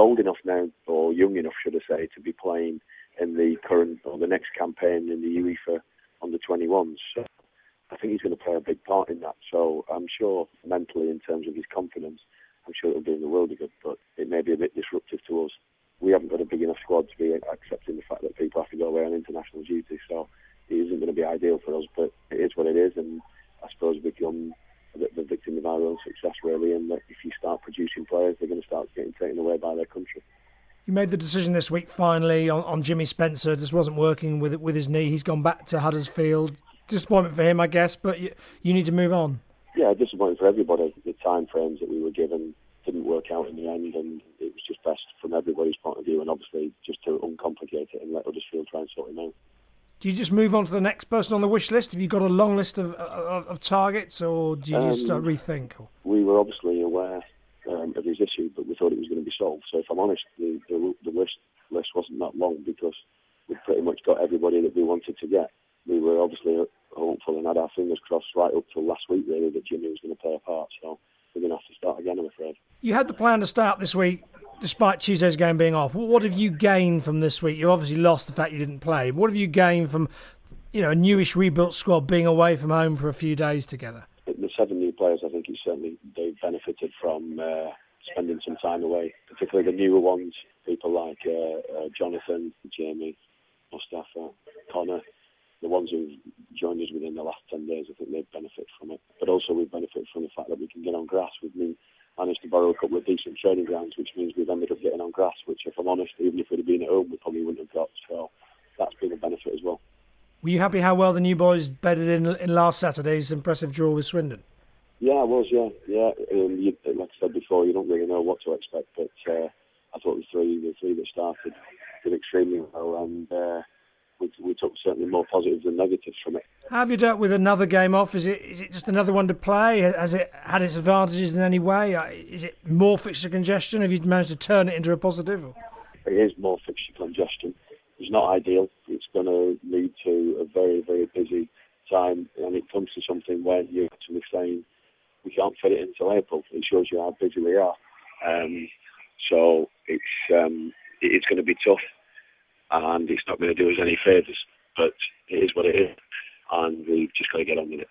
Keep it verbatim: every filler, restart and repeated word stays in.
old enough now, or young enough, should I say, to be playing in the current or the next campaign in the UEFA under twenty-ones. So I think he's going to play a big part in that. So I'm sure mentally, in terms of his confidence, I'm sure it'll do him the world of good, but it may be a bit disruptive to us. We haven't got a big enough squad to be accepting the fact that people have to go away on international duty, so it isn't going to be ideal for us, but it is what it is, and I suppose we become the, the victim of our own success, really, and that if you start producing players, they're going to start getting taken away by their country. You made the decision this week, finally, on, on Jimmy Spencer. Just wasn't working with with his knee. He's gone back to Huddersfield. Disappointment for him, I guess, but you, you need to move on. Yeah, disappointing for everybody. The time frames that we were given didn't work out in the end, and it was just best from everybody's point of view, and obviously just to uncomplicate it and let Huddersfield try and sort him out. Do you just move on to the next person on the wish list? Have you got a long list of of, of targets, or do you um, just uh, rethink? We were obviously aware um, of his issue, but we thought it was going to be solved. So if I'm honest, the, the, the list, list wasn't that long because we pretty much got everybody that we wanted to get. We were obviously hopeful and had our fingers crossed right up till last week, really, that Jimmy was going to play a part. So we're going to have to start again, I'm afraid. You had the plan to start this week, despite Tuesday's game being off. What have you gained from this week? You obviously lost the fact you didn't play. What have you gained from, you know, a newish rebuilt squad being away from home for a few days together? The seven new players, I think, certainly they've benefited from uh, spending some time away, particularly the newer ones, people like uh, uh, Jonathan, Jamie, Mustafa, Connor. The ones who've joined us within the last ten days, I think they've benefited from it. But also we've benefited from the fact that we can get on grass. We've managed to borrow a couple of decent training grounds, which means we've ended up getting on grass, which, if I'm honest, even if we'd have been at home, we probably wouldn't have got. So that's been a benefit as well. Were you happy how well the new boys bedded in in last Saturday's impressive draw with Swindon? Yeah, I was, yeah. yeah. Um, you, like I said before, you don't really know what to expect, but uh, I thought the three, the three that started did extremely well, and uh, we, we took certainly more positives than negatives from it. How have you dealt with another game off? Is it is it just another one to play? Has it had its advantages in any way? Is it more fixture congestion? Have you managed to turn it into a positive? It is more fixture congestion. It's not ideal. It's going to lead to a very, very busy time, and it comes to something where you're actually saying we can't fit it until April. It shows you how busy we are. Um, so it's um, it's going to be tough, and it's not going to do us any favours, but it is what it is, and we've just got to get on with it.